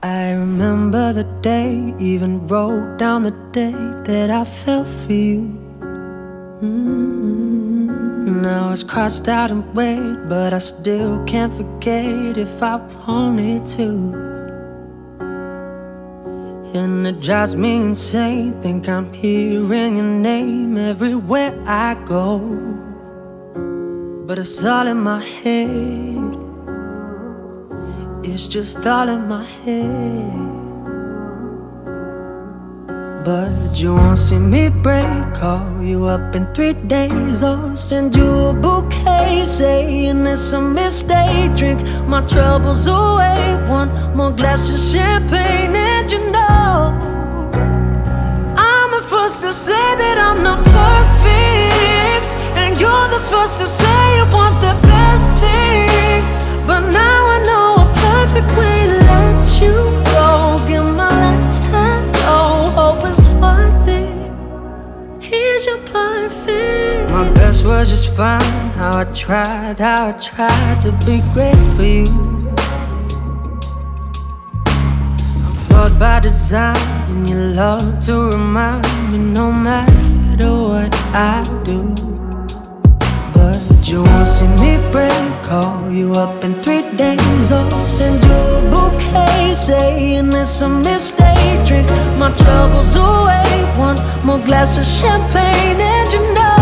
I remember the day, even wrote down the day that I fell for you. Now it's crossed out in red, but I still can't forget if I wanted to. And it drives me insane, think I'm hearing your name everywhere I go. But it's all in my head, it's just all in my head. But you won't see me break, call you up in 3 days, or send you a bouquet saying it's a mistake. Drink my troubles away, one more glass of champagne. And you know, I'm the first to say that I'm not perfect, and you're the first to say you want the best thing. But now I know a perfect way to let you go. Give my last hello, hope it's worth it. Here's your perfect. My best was just fine. How I tried to be great for you. I'm flawed by design, and you love to remind me no matter what I do. But you won't see me break, call you up in 3 days, or send you a bouquet saying it's a mistake. Drink my troubles away, one more glass of champagne. And you know,